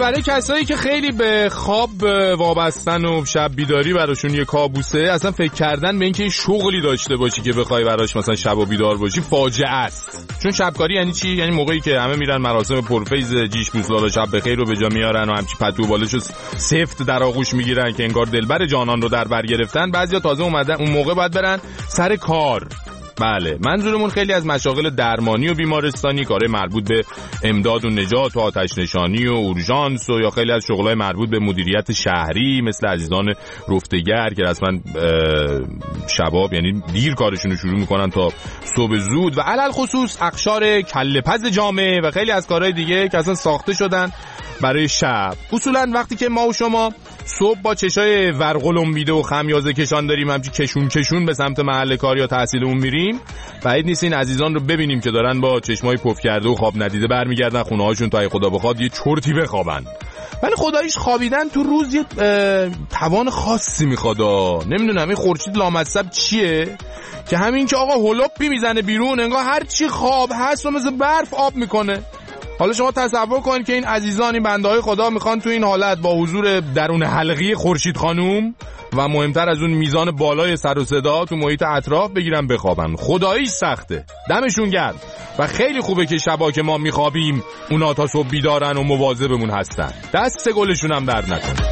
برای کسایی که خیلی به خواب وابستن و شب بیداری براشون یه کابوسه، اصلا فکر کردن به اینکه شغلی داشته باشی که بخوای براش مثلا شب و بیدار باشی فاجعه است. چون شبکاری یعنی چی؟ یعنی موقعی که همه میرن مراسم پرفیز جیش بوسلال شب بخیر رو به جا میارن و همچی پتو بالشو سفت در آغوش میگیرن که انگار دلبر جانان رو در بر گرفتن. بعضیا تازه اومدن اون موقع باید برن سر کار. بله، منظورمون خیلی از مشاغل درمانی و بیمارستانی، کارهای مربوط به امداد و نجات و آتش نشانی و اورژانس و یا خیلی از شغلای مربوط به مدیریت شهری مثل عزیزان رفتگر که رسما شباب یعنی دیر کارشون رو شروع میکنن تا صبح زود، و علل خصوص اقشار کله‌پز جامعه و خیلی از کارهای دیگه که اصلا ساخته شدن برای شب. اصولا وقتی که ما و شما صبح با چشای ورقلمبیده و خمیازه کشان داریم همچی کشون به سمت محل کار یا تحصیلمون میریم، بعید نیست این عزیزان رو ببینیم که دارن با چشمای پف کرده و خواب ندیده برمیگردن خونه هاشون تا خدا بخواد یه چرتی بخوابن. ولی خداییش خوابیدن تو روز یه توان خاصی میخواد. نمیدونم این خورشید لامصب چیه که همین که آقا هلوپی میزنه بیرون انگار هر چی خواب هست و مثل برف آب میکنه. حالا شما تصور کنید که این عزیزان، این بنده‌های خدا میخوان تو این حالت با حضور درون حلقی خورشید خانوم و مهمتر از اون میزان بالای سر و صدا تو محیط اطراف بگیرن بخوابن. خداییش سخته، دمشون گرم، و خیلی خوبه که شبا که ما میخوابیم اونا تا صبح بیدارن و مواظبمون هستن. دست گلشون هم درد نکنه.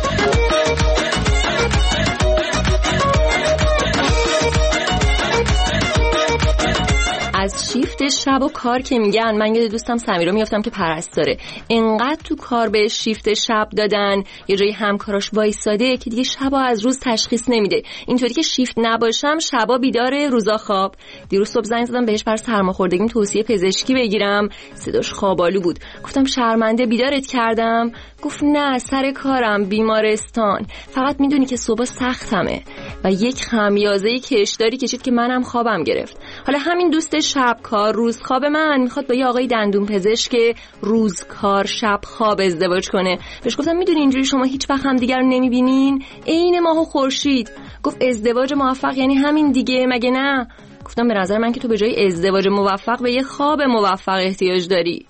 از شیفت شب و کار که میگن، من یه دوستم سمیرا میافتم که پرستاره، انقدر تو کار به شیفت شب دادن یه جایی همکاراش وایساده که دیگه شبا از روز تشخیص نمیده. اینطوری که شیفت نباشم شبا بیداره روزا خواب. دیروز صبح زنگ زدم بهش برای سرماخوردگیم توصیه پزشکی بگیرم، صداش خوابالو بود. گفتم شرمنده بیدارت کردم؟ گفت نه سر کارم بیمارستان، فقط میدونی که صبح سختمه. و یک خمیازه کشداری کشید که منم خوابم گرفت. حالا همین دوست شب کار روز خواب من میخواد با یه آقای دندون پزشک روز کار شب خواب ازدواج کنه. بهش گفتم میدونی اینجوری شما هیچ وقت هم دیگر رو نمیبینین، عین ماه و خورشید. گفت ازدواج موفق یعنی همین دیگه مگه نه؟ گفتم به نظر من که تو به جای ازدواج موفق به یه خواب موفق احتیاج داری.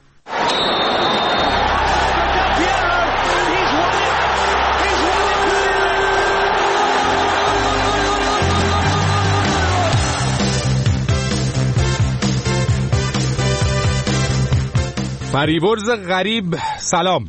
فریبرز غریب سلام.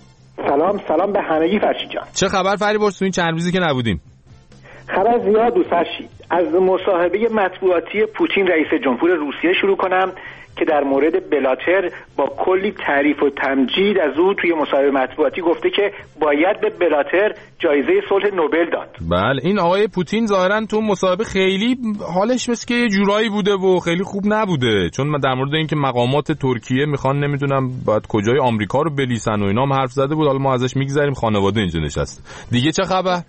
سلام به همگی فرشید جان. چه خبر فریبرز؟ تو این چند روزی که نبودیم خبر زیاد بود فرشید. از مصاحبه مطبوعاتی پوتین رئیس جمهور روسیه شروع کنم که در مورد بلاتر با کلی تعریف و تمجید از او توی مصاحبه مطبوعاتی گفته که باید به بلاتر جایزه صلح نوبل داد. بله، این آقای پوتین ظاهرا تو مصاحبه خیلی حالش مثل که یه جورایی بوده و خیلی خوب نبوده، چون من در مورد اینکه مقامات ترکیه میخوان نمیدونم باید کجای آمریکا رو بلیسن و اینا هم حرف زده بود. حالا ما ازش میگذریم، خانواده اینجا نشسته. دیگه چه خبر؟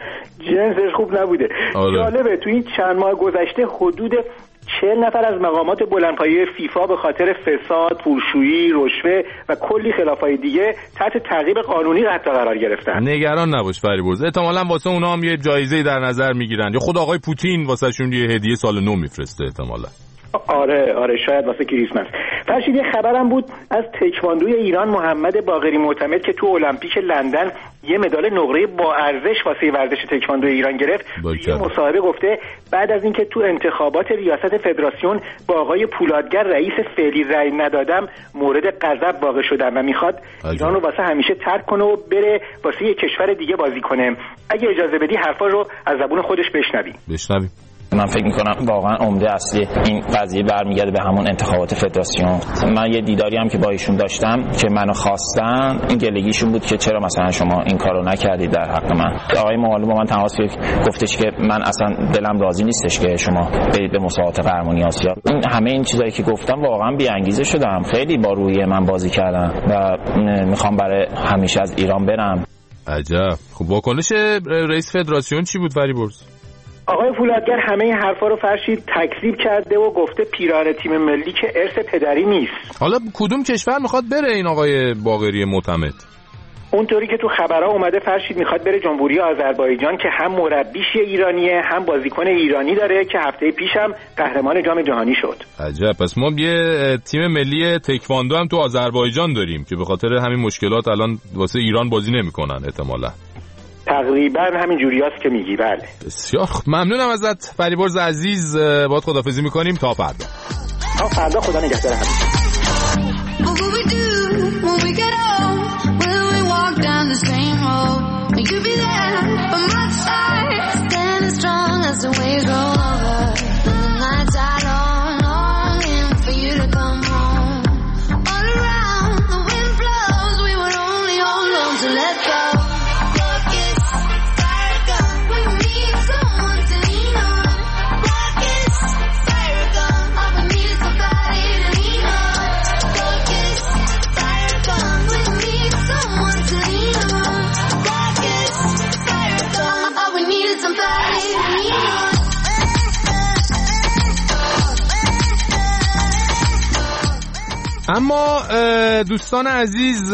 جنسش خوب نبوده. جالبه تو این چند ماه گذشته حدود 40 نفر از مقامات بلندپایه فیفا به خاطر فساد، پولشویی، رشوه و کلی خلافای دیگه تحت تعقیب قانونی حتی قرار گرفتن. نگران نباش فریبرز، احتمالاً واسه اونا هم یه جایزه در نظر میگیرن، یا خود آقای پوتین واسه شون یه هدیه سال نو میفرسته احتمالاً. آره شاید واسه کریسمس. فرشید یه خبرم بود از تکواندوی ایران محمد باقری معتمد که تو المپیک لندن یه مدال نقره با ارزش واسه ورزش تکواندو ایران گرفت. توی مصاحبه گفته بعد از اینکه تو انتخابات ریاست فدراسیون با آقای پولادگر رئیس فعلی رأی ندادم مورد غضب واقع شدم و میخواد ایران رو واسه همیشه ترک کنه و بره واسه یه کشور دیگه بازی کنه. اگه اجازه بدی حرفا رو از زبون خودش بشنویم. من فکر میکنم واقعا عمده اصلی این قضیه برمیگرده به همون انتخابات فدراسیون. من یه دیداری هم که با ایشون داشتم که منو خواستن، این گلگیشون بود که چرا مثلا شما این کارو نکردید در حق من. آقای معلم با من تماس گرفت، گفتش که من اصلا دلم راضی نیستش که شما برید به مسابقات قهرمانی آسیا. این همه این چیزایی که گفتم واقعا بی انگیزه شدم، خیلی با روحیه من بازی کردم و میخوام برای همیشه از ایران برم. عجب. خب واکنش رئیس فدراسیون چی بود فریبرز؟ آقای فولادگر همه این حرفا رو فرشید تکذیب کرده و گفته پیراهن تیم ملی که ارث پدری نیست. حالا کدوم کشور میخواد بره این آقای باقری معتمد؟ اونطوری که تو خبرها اومده فرشید میخواد بره جمهوری آذربایجان که هم مربیش ایرانیه هم بازیکن ایرانی داره که هفته پیش هم قهرمان جام جهانی شد. عجب. پس ما یه تیم ملی تکواندو هم تو آذربایجان داریم که به خاطر همین مشکلات الان واسه ایران بازی نمیکنن احتمالاً. تقریبا همین جوریاست که میگی. بله. بسیار ممنونم ازت فریبرز عزیز. باهات خداحافظی میکنیم تا فردا. تا فردا. خدا نگهدار همه. اما دوستان عزیز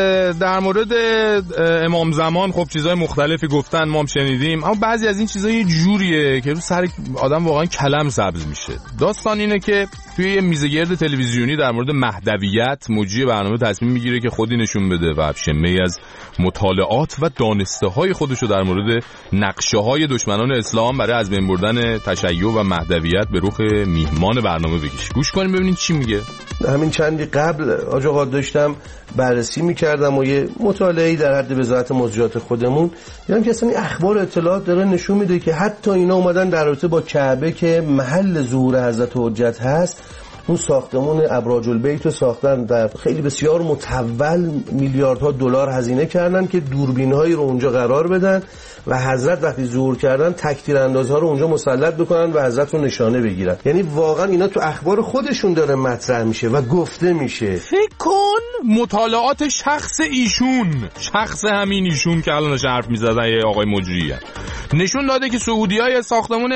در مورد امام زمان خب چیزهای مختلفی گفتن، ما هم شنیدیم، اما بعضی از این چیزها یه جوریه که رو سر آدم واقعا کلم سبز میشه. داستان اینه که توی یه میزگرد تلویزیونی در مورد مهدویت مجری برنامه تصمیم میگیره که خودی نشون بده و شمه‌ای از مطالعات و دانسته های خودشو در مورد نقشه های دشمنان اسلام برای از بین بردن تشیع و مهدویت به رخ میهمان برنامه بکشه. گوش کنیم ببینید چی میگه. همین چندی قبل آقا داشتم بررسی میکردم و یه مطالعه‌ای در حد وزارت موضوعات خودمون دیدم که اصلا اخبار اطلاعات داره نشون میده که حتی اینا اومدن در رابطه با کعبه که محل ظهور حضرت حجت هست، اون ساختمون ابراج البیت رو ساختن، در خیلی بسیار متول میلیاردها دلار هزینه کردن که دوربین‌هایی رو اونجا قرار بدن و حضرت وقتی ظهور کردن تک‌تیراندازها رو اونجا مسلط بکنن و حضرت رو نشانه بگیرن. یعنی واقعا اینا تو اخبار خودشون داره مطرح میشه و گفته میشه. فکر کن مطالعات شخص ایشون، شخص همین ایشون که الان حرف میزدن یه آقای مجریه، نشون داده که سعودی‌ها یه ساختمون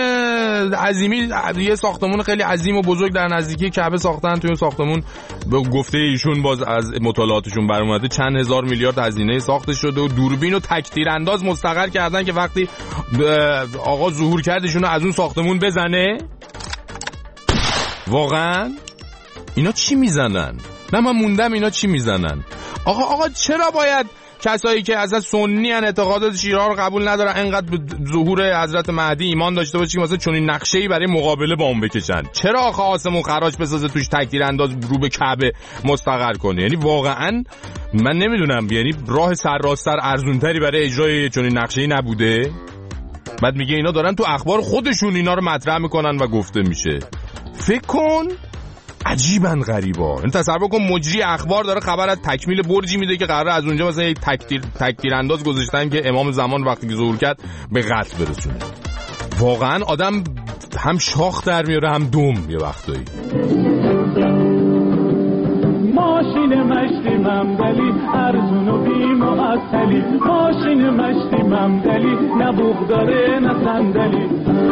عظیمی، یه ساختمون خیلی عظیم و بزرگ در نزدیکی کعبه ساختن. توی ساختمون به گفته ایشون باز از مطالعاتشون بر اومده چند هزار میلیارد هزینه ساختش شده و دوربین و تک‌تیرانداز مستقر کردن که وقتی آقا ظهور کردشون از اون ساختمون بزنه. واقعا اینا چی میزنن؟ نه من موندم اینا چی میزنن. آقا چرا باید کسایی که اصلا سنی ان اعتقادات شیعه رو قبول ندارن انقدر به ظهور حضرت مهدی ایمان داشته باشه که مثلا چنین نقشه‌ای برای مقابله با اون بکشن؟ چرا آخه آسمون خراج بسازه توش تک‌تیرانداز رو به کعبه مستقر کنه؟ یعنی واقعا من نمیدونم، یعنی راه سرراست‌تر ارزونتری برای اجرای چنین نقشه‌ای نبوده؟ بعد میگه اینا دارن تو اخبار خودشون اینا رو مطرح میکنن و گفته میشه. فکر کن عجیبن غریبا. این تصور کن مجری اخبار داره خبر از تکمیل برجی میده که قراره از اونجا مثلا یک تک‌تیرانداز گذاشتن که امام زمان وقتی که ظهور کرد به قتل برسونه. واقعا آدم هم شاخ در میاره هم دوم یه وقتایی. ماشین مشتی ممدلی ارزون و بی معطلی، ماشین مشتی ممدلی نه بوق داره نه صندلی.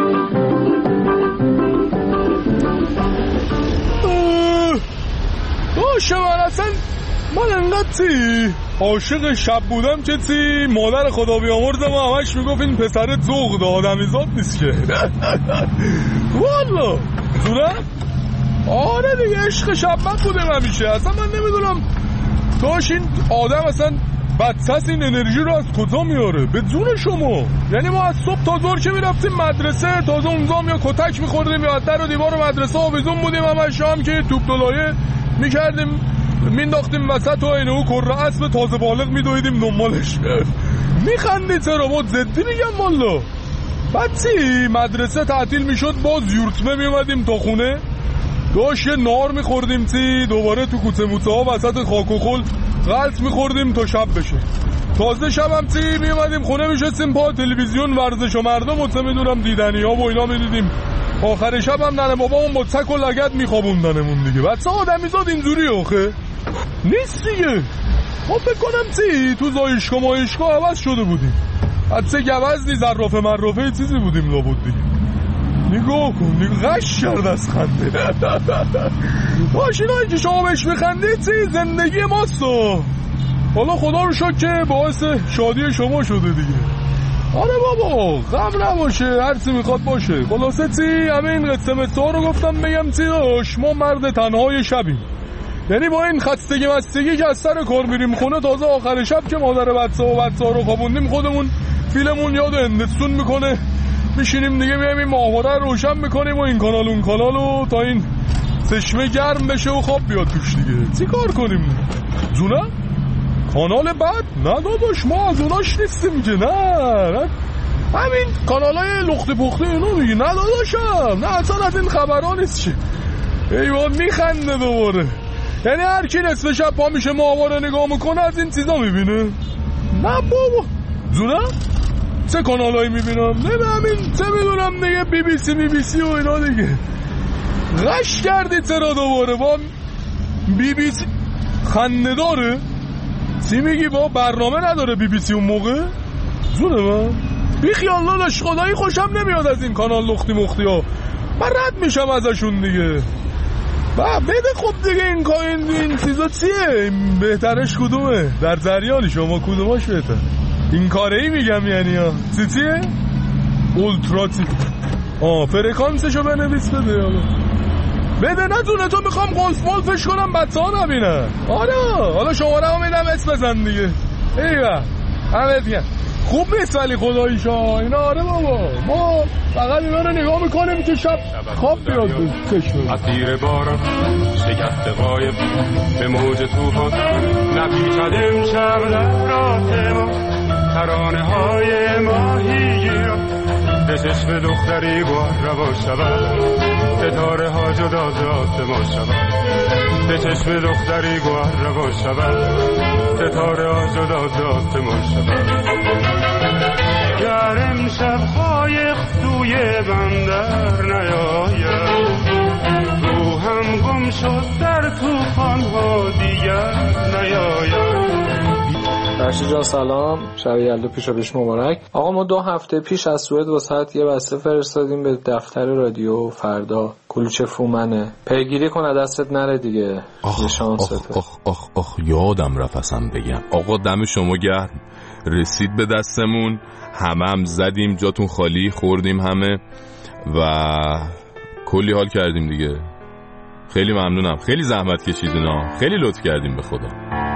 باشه من انقدر عاشق شب بودم که مادر خدا بیامرزم و همش میگفت این پسرت ذوق داره، آدمیزاد نیست که. والا زورم آره دیگه عشق شب من بودم همیشه. اصلا من نمیدونم داشت این آدم اصلا بدسست این انرژی رو از کجا میاره به جون شما. یعنی ما از صبح تا ظهر که میرفتیم مدرسه، تازه اونجا یا کتک میخوردیم یا در و دیوار مدرسه آویزون بودیم، همش هم که توپ دلایه میکردیم مینداختیم وسط و اینه و کره اسب تازه بالغ میدویدیم دنبالش. میخندی چرا؟ ما جدی میگم والا. بعد مدرسه تعطیل میشد باز یورتمه میومدیم تا خونه، داشت یه نار میخوردیم دوباره تو کوچه موچه ها وسط خاک و خل غلط میخوردیم تا شب بشه. تازه شب هم میومدیم خونه میشستیم پا تلویزیون ورزش و مردم و میدونم دیدنی ها و اینا میدیدیم. آخر شب هم ننه بابامون با چک و لگد میخوابوندنمون دیگه. بچه آدمیزاد اینجوری آخه نیست دیگه. ما بکنم تو زایشگاه مایشگاه عوض شده بودیم، حتی گوزنی زرافه مرافه چیزی بودیم لابد دیگه. نگاه کن غش کرد از خنده. باشین هایی که شما بهش میخندید زندگی ماست. حالا خدا رو شکر که باعث شادی شما شده دیگه. آره بابا غم نباشه، هرچی میخواد باشه. خلاصه چی همین قصه ها رو گفتم بگم چی داشت، ما مرد تنهای شبیم. یعنی با این خستگی مستگی که از سر کار میریم خونه، تازه آخر شب که مادر بچه ها رو خوابوندیم خودمون فیلمون یاد هندستون میکنه، میشینیم دیگه میایم این ماهواره روشن میکنیم و این کانال اون کانالو تا این چشمه گرم بشه و خواب بیاد توش دیگه. چی کار کنیم جونه؟ کانال بعد؟ نه داداش ما از اوناش نیستیم که. نه همین کانالای لخت پخته اینو دیگه. نه داداشم، نه اصلا از این خبرها نیست که. ایوان میخنده دوباره. یعنی هر کی نصف شب پا میشه ماهواره نگاه میکنه از این چیزا میبینه؟ نه بابا جونه؟ چه کانالایی میبینم؟ نه همین چه میدونم دیگه، بی بی سی و اینا دیگه. غش کردی چرا دوباره با بی بی سی خنده داره؟ چی میگی با برنامه نداره بی بی سی اون موقع؟ زونه من بیخیال داداش، خدایی خوشم نمیاد از این کانال لختی مختی ها، من رد میشم ازشون دیگه. بده خب دیگه این چیزا چیه؟ بهترش کدومه؟ در جریانی شما کدوماش بهتر؟ این کاره ای میگم یعنی ها چیه؟ اولترا فرکانسشو بنویس بده حالا. بده ندونه تو میخوام قلفش کنم بچه ها نبینن. آره حالا شماره ها میدم اسم بزن دیگه. ایوه همه دیگه خوب نیست ولی خداییشا اینا. آره بابا ما فقط اینا رو نگاه میکنیم که شب خواب بیاد چشم. اسیر باران شکست قایب به موج طوفان نپیچد امشب در راه ما ترانه های ماهیگیران به چشم دختری گوهر روا شود ستاره ها جدا ذات ما شود به چشم دختری گوهر روا شود ستاره ها جدا ذات ما شود گر امشب قایق توی بندر نیاید روحم گم شد در طوفان ها دیگر نیاید. فرشید جان سلام، شب یلدا پیشا پیش مبارک. آقا ما 2 هفته پیش از سوئد واسط یه بسته فرستادیم به دفتر رادیو. فردا کلوچه فومنه، پیگیری کن دستت نره دیگه. آخ یادم رفت اصلا بگم. آقا دم شما گرم، رسید به دستمون، هم زدیم جاتون خالی، خوردیم همه و کلی حال کردیم دیگه. خیلی ممنونم، خیلی زحمت کشیدین، خیلی لطف کردیم به خدا.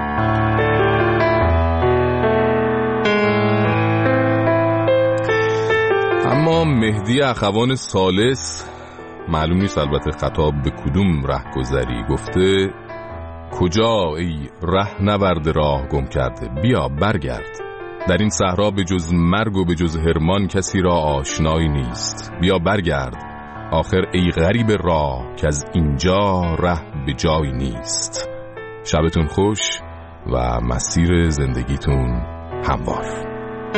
اما مهدی اخوان ثالث، معلوم نیست البته خطاب به کدوم رهگذری، گفته کجا ای ره نورد راه گم کرده، بیا برگرد. در این صحرا به جز مرگ و به جز هرمان کسی را آشنایی نیست، بیا برگرد آخر ای غریب راه که از اینجا ره به جایی نیست. شبتون خوش و مسیر زندگیتون هموار.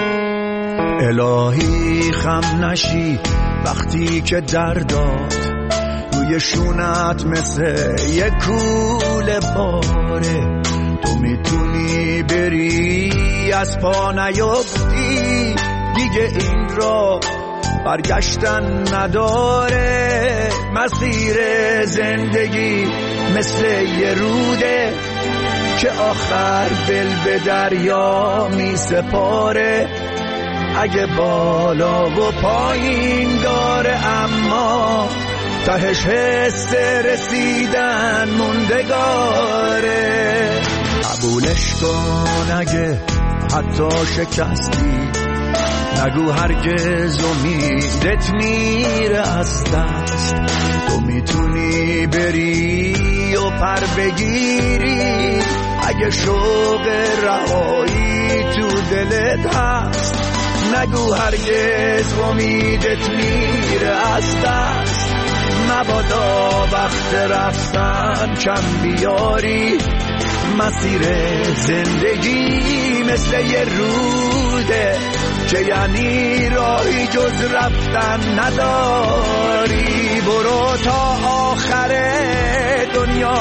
الهی خم نشی وقتی که درداد روی شونت مثل یک کوله باره، تو میتونی بری از پا نیفتی دیگه، این را برگشتن نداره. مسیر زندگی مثل یه روده که آخر دل به دریا می سپاره. اگه بالا و پایین داره اما تهش حس رسیدن موندگاره. قبولش کن اگه حتی شکستی، نگو هرگز امیدت میره از دست. تو میتونی بری و پر بگیری اگه شوق رهایی تو دلت هست. نگو هرگز امیدت میره از دست. مبادا وقت رفتن کم بیاری. مسیر زندگی مثل یه روده که یعنی راهی جز رفتن نداری. برو تا آخر دنیا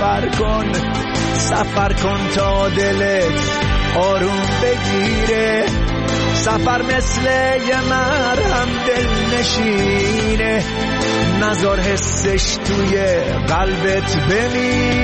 سفر کن تا دلت آروم بگیره. سفر مثل یه مرهم دل نشینه، نذار حسش توی قلبت بمیره.